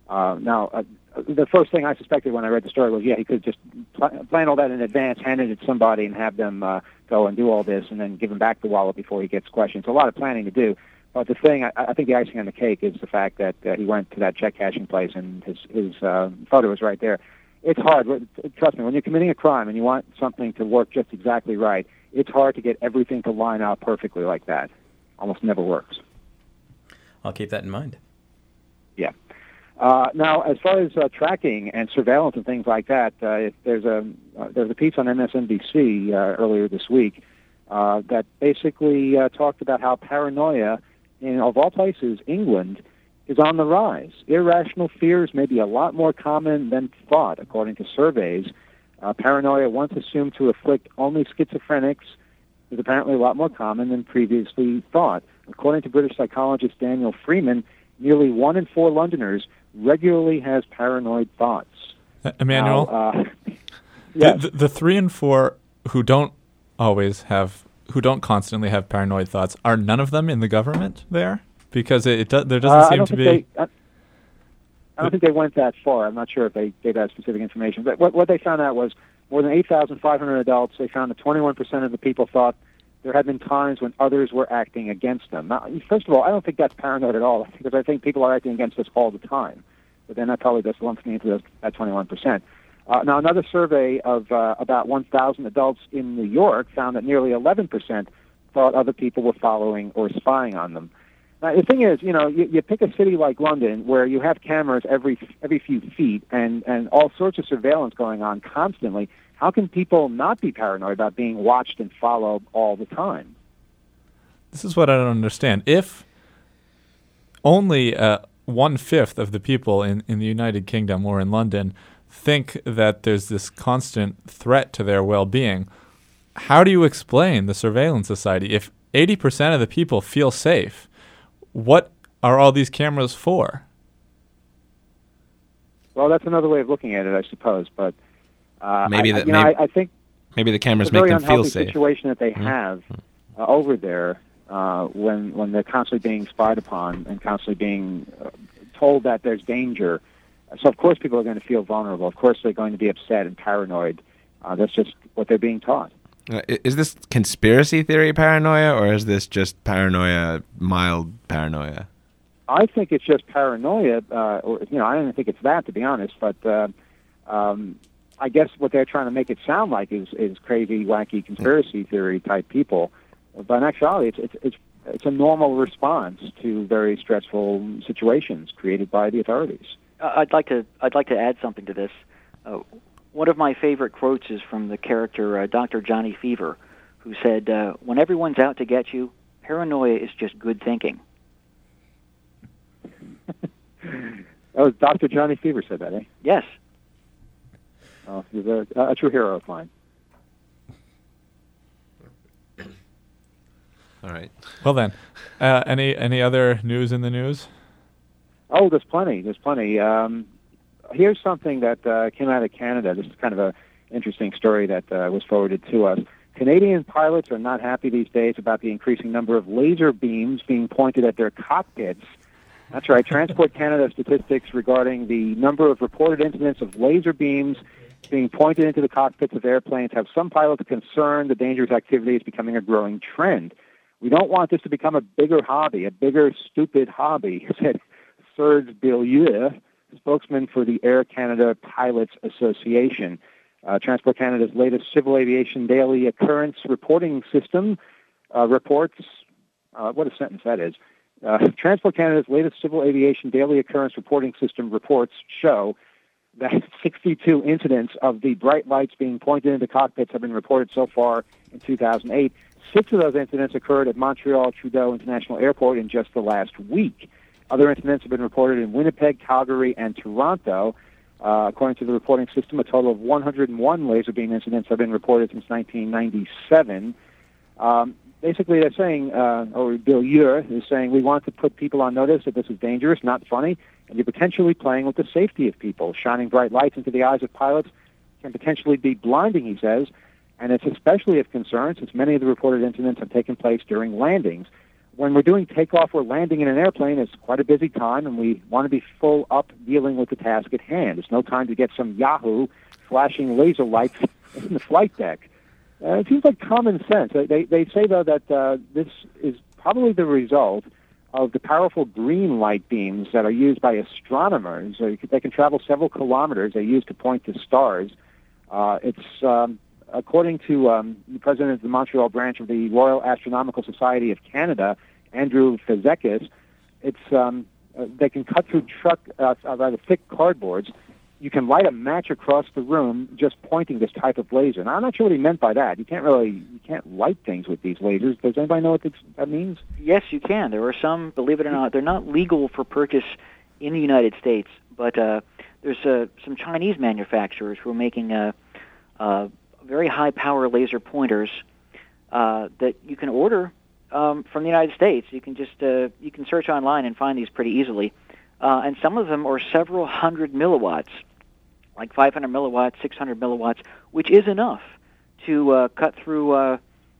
The first thing I suspected when I read the story was, he could just plan all that in advance, hand it to somebody, and have them go and do all this, and then give him back the wallet before he gets questioned. It's a lot of planning to do. But the thing, I think the icing on the cake is the fact that he went to that check cashing place and his photo was right there. It's hard. Trust me, when you're committing a crime and you want something to work just exactly right, it's hard to get everything to line up perfectly like that. Almost never works. I'll keep that in mind. Yeah. Now, as far as tracking and surveillance and things like that, there's a piece on MSNBC earlier this week that basically talked about how paranoia in, of all places, England, is on the rise. Irrational fears may be a lot more common than thought, according to surveys. Paranoia, once assumed to afflict only schizophrenics, is apparently a lot more common than previously thought. According to British psychologist Daniel Freeman, nearly 1 in 4 Londoners regularly has paranoid thoughts. Emmanuel, now, yes. the 3 in 4 who don't constantly have paranoid thoughts, are none of them in the government there? Because there doesn't seem to be... I don't think they went that far. I'm not sure if they gave that specific information. But what they found out was more than 8,500 adults, they found that 21% of the people thought there had been times when others were acting against them. Now, first of all, I don't think that's paranoid at all, because I think people are acting against us all the time. But then that probably just lumps me into that 21%. Now, another survey of about 1,000 adults in New York found that nearly 11% thought other people were following or spying on them. Now, the thing is, you pick a city like London where you have cameras every few feet and all sorts of surveillance going on constantly. How can people not be paranoid about being watched and followed all the time? This is what I don't understand. If only 1/5 of the people in the United Kingdom or in London think that there's this constant threat to their well-being, how do you explain the surveillance society? If 80% of the people feel safe, what are all these cameras for? Well, that's another way of looking at it, I suppose. But I think maybe the cameras make them feel safe. It's a very unhealthy situation that they have over there when they're constantly being spied upon and constantly being told that there's danger. So, of course, people are going to feel vulnerable. Of course, they're going to be upset and paranoid. That's just what they're being taught. Is this conspiracy theory paranoia, or is this just paranoia, mild paranoia? I think it's just paranoia. I don't even think it's that, to be honest. But I guess what they're trying to make it sound like is crazy, wacky conspiracy theory type people. But in actuality, it's a normal response to very stressful situations created by the authorities. I'd like to add something to this. One of my favorite quotes is from the character Dr. Johnny Fever, who said, "When everyone's out to get you, paranoia is just good thinking." Oh, Dr. Johnny Fever said that, eh? Yes. Oh, he's a true hero of mine. All right. Well then, any other news in the news? Oh, there's plenty. There's plenty. Here's something that came out of Canada. This is kind of an interesting story that was forwarded to us. Canadian pilots are not happy these days about the increasing number of laser beams being pointed at their cockpits. That's right. Transport Canada statistics regarding the number of reported incidents of laser beams being pointed into the cockpits of airplanes have some pilots concerned the dangerous activity is becoming a growing trend. We don't want this to become a bigger hobby, a bigger stupid hobby, said Serge Beaulieu, spokesman for the Air Canada Pilots Association. Transport Canada's latest Civil Aviation Daily Occurrence Reporting System reports, what a sentence that is. Transport Canada's latest Civil Aviation Daily Occurrence Reporting System reports show that 62 incidents of the bright lights being pointed into cockpits have been reported so far in 2008. 6 of those incidents occurred at Montreal Trudeau International Airport in just the last week. Other incidents have been reported in Winnipeg, Calgary, and Toronto. According to the reporting system, a total of 101 laser beam incidents have been reported since 1997. Basically, they're saying, or Beaulieu is saying, we want to put people on notice that this is dangerous, not funny, and you're potentially playing with the safety of people. Shining bright lights into the eyes of pilots can potentially be blinding, he says, and it's especially of concern since many of the reported incidents have taken place during landings. When we're doing takeoff or landing in an airplane, it's quite a busy time, and we want to be full up dealing with the task at hand. It's no time to get some Yahoo flashing laser lights in the flight deck. It seems like common sense. They say, though, that this is probably the result of the powerful green light beams that are used by astronomers. They can travel several kilometers. They're used to point to stars. According to the president of the Montreal branch of the Royal Astronomical Society of Canada, Andrew Fezekis, they can cut through rather thick cardboards. You can light a match across the room just pointing this type of laser. Now, I'm not sure what he meant by that. You can't light things with these lasers. Does anybody know what that means? Yes, you can. There are some, believe it or not, they're not legal for purchase in the United States, but there's some Chinese manufacturers who are making very high-power laser pointers that you can order from the United States. You can just you can search online and find these pretty easily, and some of them are several hundred milliwatts, like 500 milliwatts, 600 milliwatts, which is enough to cut through.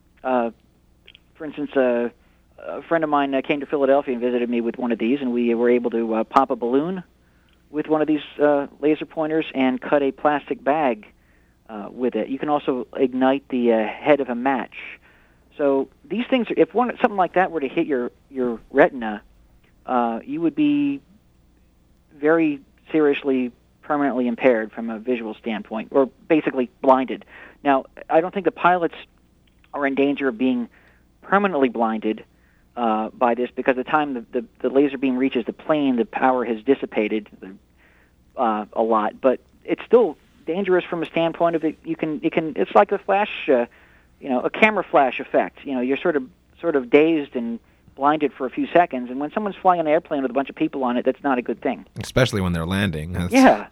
For instance, a friend of mine came to Philadelphia and visited me with one of these, and we were able to pop a balloon with one of these laser pointers and cut a plastic bag with it. You can also ignite the head of a match. So these things, if something like that were to hit your retina, you would be very seriously, permanently impaired from a visual standpoint, or basically blinded. Now, I don't think the pilots are in danger of being permanently blinded by this, because the time the laser beam reaches the plane, the power has dissipated a lot. But it's still dangerous from a standpoint of it's like a flash, a camera flash effect. You're sort of dazed and blinded for a few seconds, and when someone's flying an airplane with a bunch of people on it, that's not a good thing. Especially when they're landing. Yeah.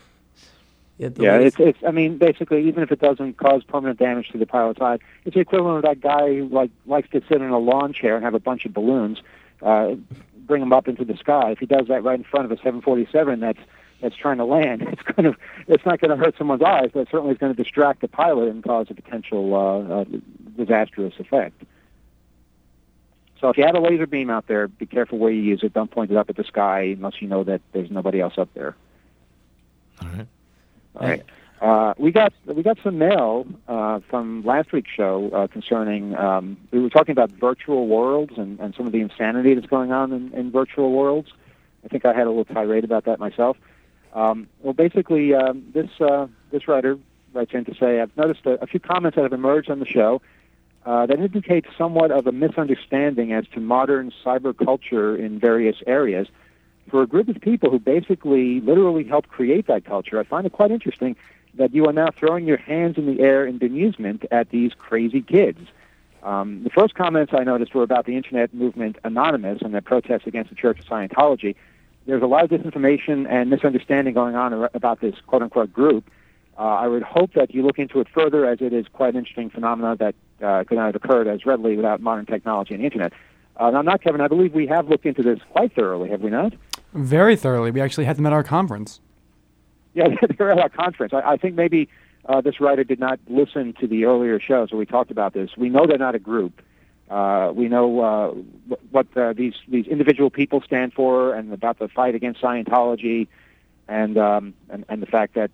It's. I mean, basically, even if it doesn't cause permanent damage to the pilot's eye, it's the equivalent of that guy who likes to sit in a lawn chair and have a bunch of balloons, bring them up into the sky. If he does that right in front of a 747 that's trying to land, it's not going to hurt someone's eyes, but it certainly is going to distract the pilot and cause a potential disastrous effect. So if you have a laser beam out there, be careful where you use it. Don't point it up at the sky unless you know that there's nobody else up there. All right. All right. We got some mail from last week's show concerning. We were talking about virtual worlds and some of the insanity that's going on in virtual worlds. I think I had a little tirade about that myself. Well, basically, this writer writes in to say, I've noticed a few comments that have emerged on the show that indicate somewhat of a misunderstanding as to modern cyber culture in various areas. For a group of people who basically literally helped create that culture, I find it quite interesting that you are now throwing your hands in the air in bemusement at these crazy kids. The first comments I noticed were about the Internet Movement Anonymous and their protests against the Church of Scientology. There's a lot of disinformation and misunderstanding going on about this quote-unquote group. I would hope that you look into it further, as it is quite an interesting phenomenon that could not have occurred as readily without modern technology and the Internet. Now, not Kevin, I believe we have looked into this quite thoroughly, have we not? Very thoroughly. We actually had them at our conference. Yeah, they're at our conference. I think maybe this writer did not listen to the earlier shows where we talked about this. We know they're not a group. We know what these individual people stand for, and about the fight against Scientology, and the fact that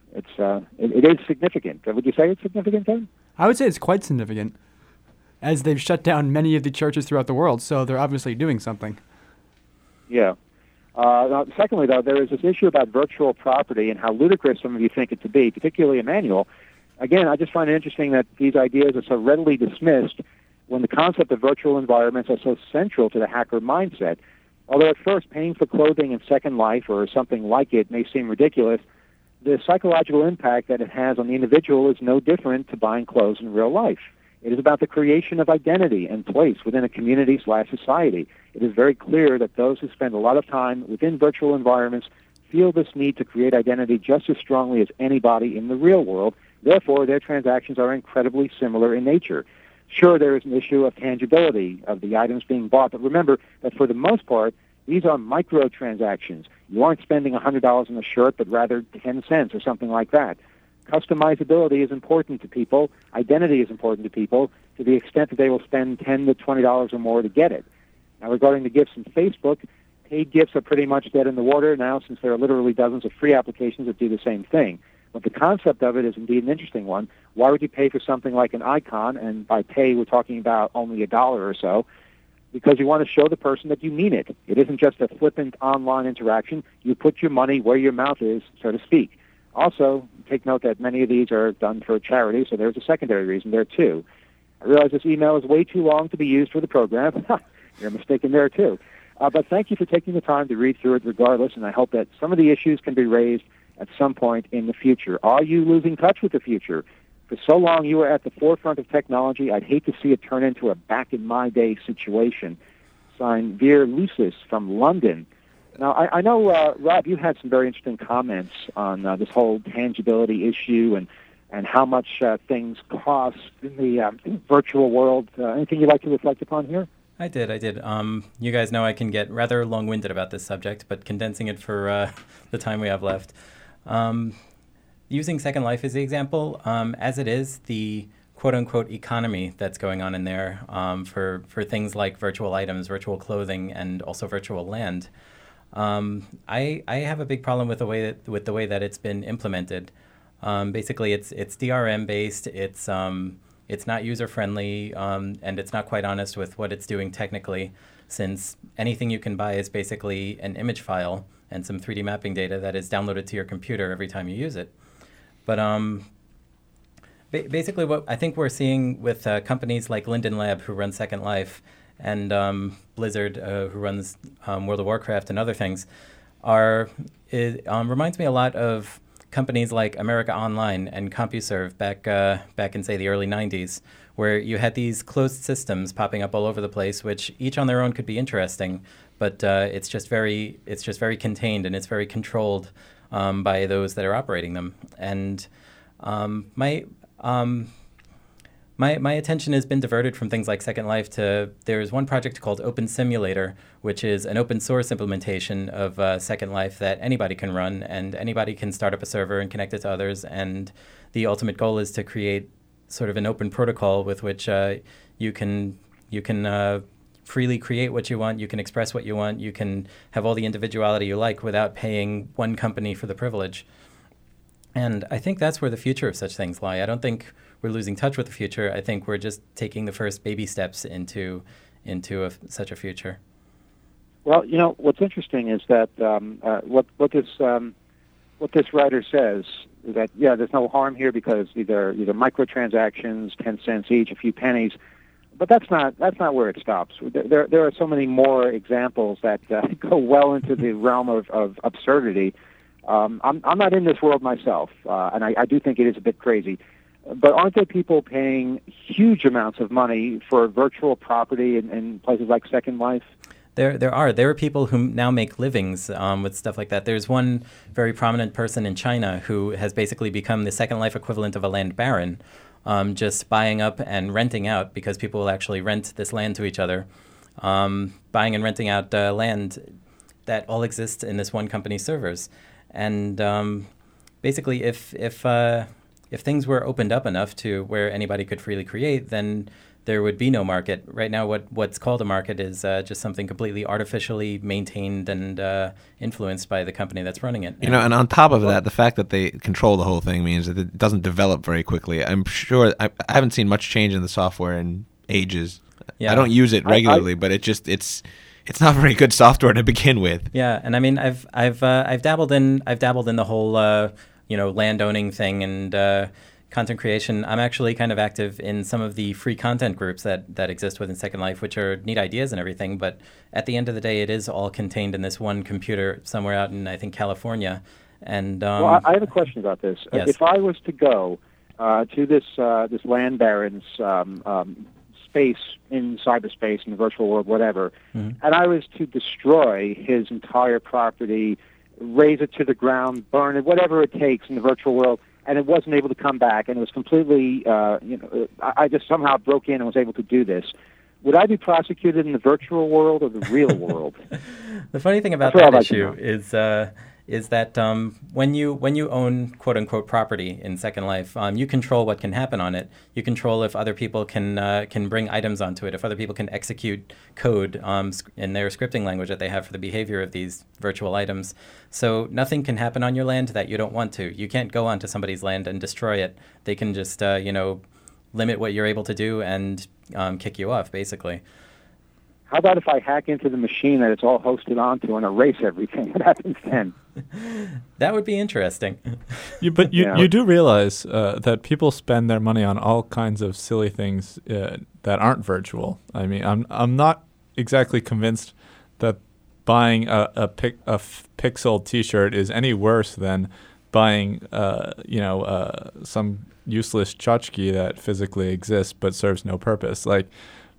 it is significant. Would you say it's significant, then? I would say it's quite significant, as they've shut down many of the churches throughout the world, so they're obviously doing something. Yeah. Now, secondly, though, there is this issue about virtual property and how ludicrous some of you think it to be, particularly Emmanuel. Again, I just find it interesting that these ideas are so readily dismissed when the concept of virtual environments are so central to the hacker mindset. Although at first paying for clothing in Second Life or something like it may seem ridiculous, the psychological impact that it has on the individual is no different to buying clothes in real life. It is about the creation of identity and place within a community/society. It is very clear that those who spend a lot of time within virtual environments feel this need to create identity just as strongly as anybody in the real world. Therefore, their transactions are incredibly similar in nature. Sure, there is an issue of tangibility of the items being bought, but remember that for the most part, these are microtransactions. You aren't spending $100 on a shirt, but rather 10 cents or something like that. Customizability is important to people. Identity is important to people to the extent that they will spend $10 to $20 or more to get it. Now, regarding the gifts in Facebook, paid gifts are pretty much dead in the water now, since there are literally dozens of free applications that do the same thing. But the concept of it is indeed an interesting one. Why would you pay for something like an icon? And by pay, we're talking about only $1 or so, because you want to show the person that you mean it. It isn't just a flippant online interaction. You put your money where your mouth is, so to speak. Also, take note that many of these are done for charity, so there's a secondary reason there, too. I realize this email is way too long to be used for the program. You're mistaken there, too. But thank you for taking the time to read through it regardless, and I hope that some of the issues can be raised at some point in the future. Are you losing touch with the future? For so long you were at the forefront of technology, I'd hate to see it turn into a back-in-my-day situation. Signed, Veer Lucis from London. Now, I know, Rob, you had some very interesting comments on this whole tangibility issue and how much things cost in the virtual world. Anything you'd like to reflect upon here? I did. You guys know I can get rather long-winded about this subject, but condensing it for the time we have left. Using Second Life as the example, as it is, the quote-unquote economy that's going on in there for things like virtual items, virtual clothing, and also virtual land, I have a big problem with the way that it's been implemented. Basically, it's DRM based. It's not user friendly, and it's not quite honest with what it's doing technically, since anything you can buy is basically an image file and some 3D mapping data that is downloaded to your computer every time you use it. But basically, what I think we're seeing with companies like Linden Lab, who run Second Life, and Blizzard, who runs World of Warcraft and other things, reminds me a lot of companies like America Online and CompuServe back in, say, the early 90s, where you had these closed systems popping up all over the place, which each on their own could be interesting, but it's just very contained and it's very controlled by those that are operating them. And my attention has been diverted from things like Second Life to, there's one project called Open Simulator, which is an open source implementation of Second Life that anybody can run, and anybody can start up a server and connect it to others. And the ultimate goal is to create sort of an open protocol with which you can freely create what you want, you can express what you want, you can have all the individuality you like without paying one company for the privilege. And I think that's where the future of such things lie. I don't think we're losing touch with the future. I think we're just taking the first baby steps into such a future. Well, you know, what's interesting is that what this writer says is that, yeah, there's no harm here because either microtransactions, 10 cents each, a few pennies, but that's not where it stops. There are so many more examples that go well into the realm of absurdity. I'm not in this world myself, and I do think it is a bit crazy. But aren't there people paying huge amounts of money for virtual property in places like Second Life? There are people who now make livings with stuff like that. There's one very prominent person in China who has basically become the Second Life equivalent of a land baron, just buying up and renting out, because people will actually rent this land to each other. Buying and renting out land that all exist in this one company's servers. And basically, if things were opened up enough to where anybody could freely create, then there would be no market. Right now, what's called a market is just something completely artificially maintained and influenced by the company that's running it. You know, and on top of that, the fact that they control the whole thing means that it doesn't develop very quickly. I'm sure I haven't seen much change in the software in ages. Yeah. I don't use it regularly, but it's not very good software to begin with. Yeah, and I mean, I've dabbled in the whole land owning thing and content creation. I'm actually kind of active in some of the free content groups that exist within Second Life, which are neat ideas and everything. But at the end of the day, it is all contained in this one computer somewhere out in, I think, California. And well, I have a question about this. Yes. If I was to go to this land baron's space in cyberspace, in the virtual world, whatever, and I was to destroy his entire property, raze it to the ground, burn it, whatever it takes in the virtual world, and it wasn't able to come back, and it was completely, I just somehow broke in and was able to do this. Would I be prosecuted in the virtual world or the real world? The funny thing about that issue is that when you own quote unquote property in Second Life, you control what can happen on it. You control if other people can bring items onto it, if other people can execute code in their scripting language that they have for the behavior of these virtual items. So nothing can happen on your land that you don't want to. You can't go onto somebody's land and destroy it. They can just limit what you're able to do and kick you off, basically. How about if I hack into the machine that it's all hosted onto and erase everything? What happens then? That would be interesting. But you do realize that people spend their money on all kinds of silly things that aren't virtual. I mean, I'm not exactly convinced that buying a pixel T-shirt is any worse than buying some useless tchotchke that physically exists but serves no purpose. Like,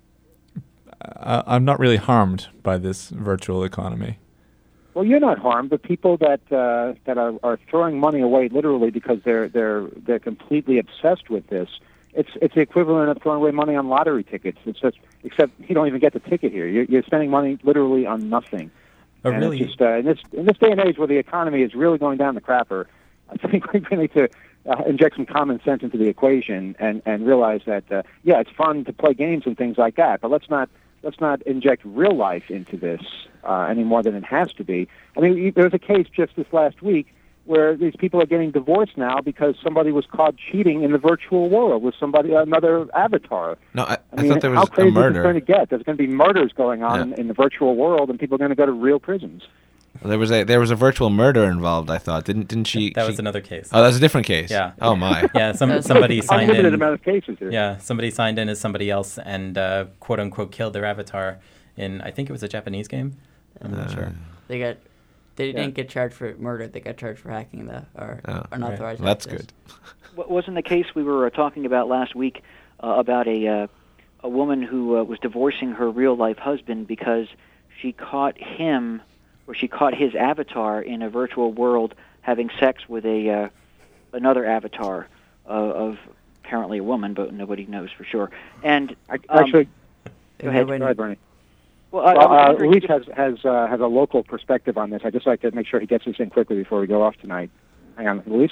I'm not really harmed by this virtual economy. Well, you're not harmed, but people that are throwing money away literally because they're completely obsessed with this. It's the equivalent of throwing away money on lottery tickets. It's just, except you don't even get the ticket here. You're spending money literally on nothing. Oh, and really? It's just, in this day and age where the economy is really going down the crapper, I think we need to inject some common sense into the equation and realize that it's fun to play games and things like that, but let's not inject real life into this any more than it has to be. I mean, there was a case just this last week where these people are getting divorced now because somebody was caught cheating in the virtual world with another avatar. No, I mean, thought there was how crazy a murder. is it going to get? There's going to be murders going on in the virtual world, and people are going to go to real prisons. There was a virtual murder involved. I thought didn't she? That was another case. Oh, that's a different case. Yeah. Oh my. Yeah. Somebody signed in. Unlimited amount of cases here. Yeah. Somebody signed in as somebody else and quote unquote killed their avatar in, I think it was a Japanese game. I'm not sure. They didn't get charged for murder. They got charged for hacking or unauthorized. That's access. good. Wasn't the case we were talking about last week about a woman who was divorcing her real life husband because she caught him, or she caught his avatar in a virtual world having sex with another avatar of apparently a woman, but nobody knows for sure. And actually, go ahead, Bernie. Well, Luis has a local perspective on this. I'd just like to make sure he gets this in quickly before we go off tonight. Hang on, Luis?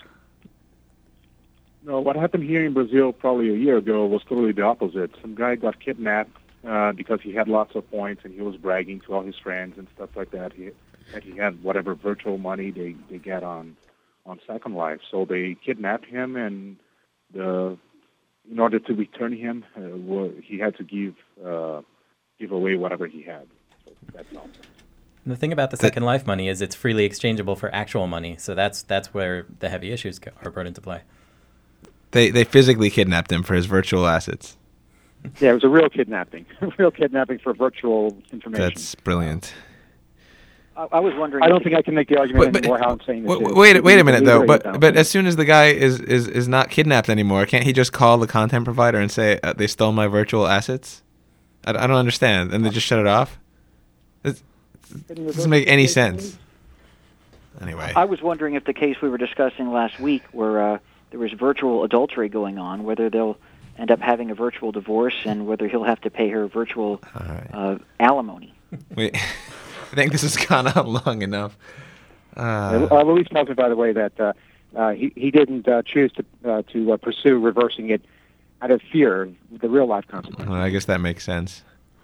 No, what happened here in Brazil probably a year ago was totally the opposite. Some guy got kidnapped because he had lots of points and he was bragging to all his friends and stuff like that. He had whatever virtual money they get on Second Life. So they kidnapped him, and in order to return him, he had to give away whatever he had. So that's all. The thing about the Second Life money is it's freely exchangeable for actual money, so that's where the heavy issues are brought into play. They physically kidnapped him for his virtual assets. Yeah, it was a real kidnapping. Real kidnapping for virtual information. That's brilliant. I was wondering. I don't think I can make the argument anymore how I'm saying this. Wait a minute though. But as soon as the guy is not kidnapped anymore, can't he just call the content provider and say they stole my virtual assets? I don't understand, and they just shut it off. It doesn't make any sense. Anyway, I was wondering if the case we were discussing last week, where there was virtual adultery going on, whether they'll end up having a virtual divorce and whether he'll have to pay her virtual alimony. Wait. think this has gone on long enough. Luis tells me, by the way, that he didn't choose to pursue reversing it out of fear of the real life consequences. Well, I guess that makes sense.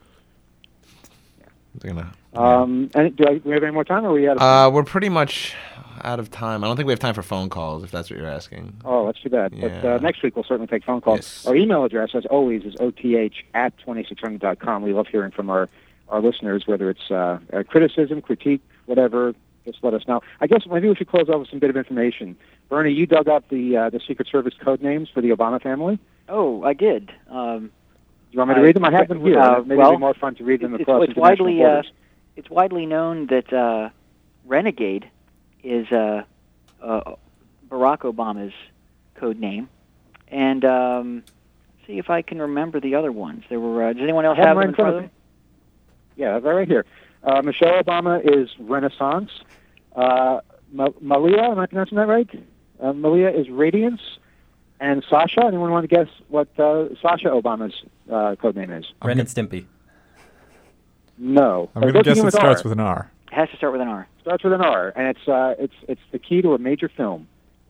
Yeah. And do we have any more time, or are we out of time? We're pretty much out of time. I don't think we have time for phone calls, if that's what you're asking. Oh, that's too bad. Yeah. But next week we'll certainly take phone calls. Yes. Our email address, as always, is oth@2600.com. We love hearing from our listeners, whether it's criticism, critique, whatever. Just let us know. I guess maybe we should close off with some bit of information. Bernie, you dug up the Secret Service code names for the Obama family? Oh, I did. You want me to read them? I have them here. Maybe it'd be more fun to read them across international borders. It's widely known that Renegade is Barack Obama's code name. And see if I can remember the other ones. There were. Does anyone else have them in front of them? Yeah, they're right here. Michelle Obama is Renaissance. Malia, am I pronouncing that right? Malia is Radiance. And Sasha, anyone want to guess what Sasha Obama's code name is? Ren and Stimpy. No. I'm going to guess it starts with an R. It has to start with an R. Starts with an R, and it's the key to a major film.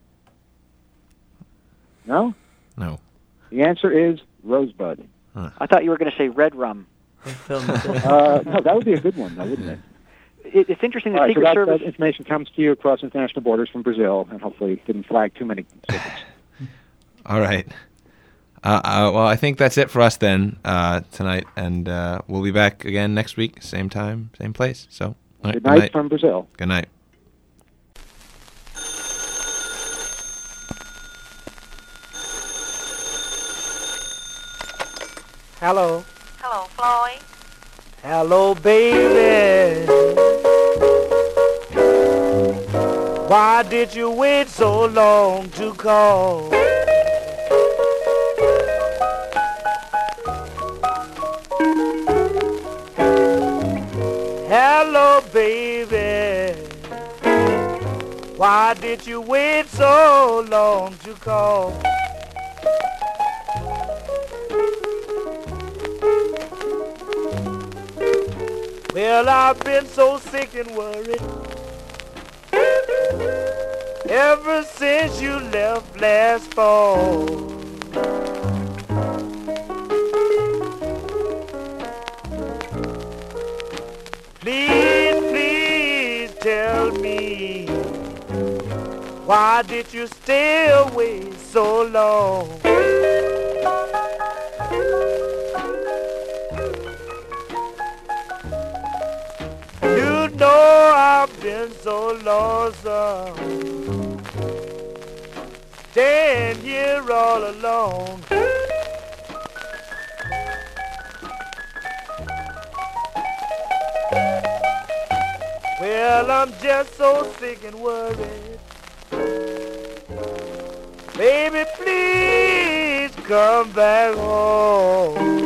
No? No. The answer is Rosebud. Huh. I thought you were going to say Red Rum. No, that would be a good one, though, wouldn't it? It's interesting. The Secret Service. That information comes to you across international borders from Brazil, and hopefully didn't flag too many circuits. All right. Well, I think that's it for us then tonight, and we'll be back again next week, same time, same place. So, Good night from Brazil. Good night. Hello. Hello, Floyd. Hello, baby. Why did you wait so long to call? Hello, baby. Why did you wait so long to call? Well, I've been so sick and worried ever since you left last fall. Please, please tell me, why did you stay away so long? You know I've been so lonesome, staying here all alone. Well, I'm just so sick and worried. Baby, please come back home.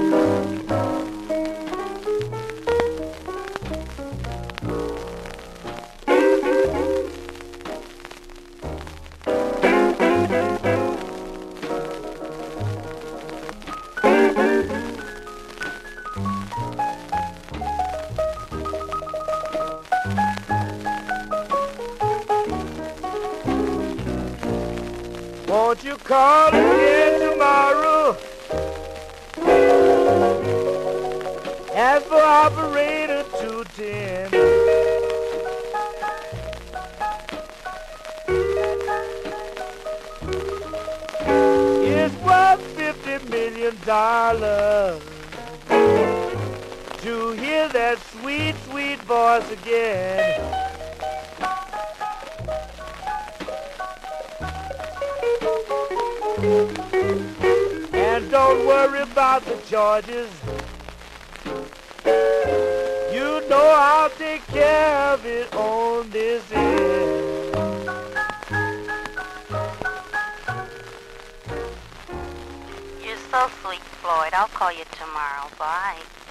Won't you call again tomorrow? Ask for operator 210. It's worth $50 million to hear that sweet, sweet voice again. And don't worry about the charges. You know I'll take care of it on this end. You're so sweet, Floyd. I'll call you tomorrow. Bye.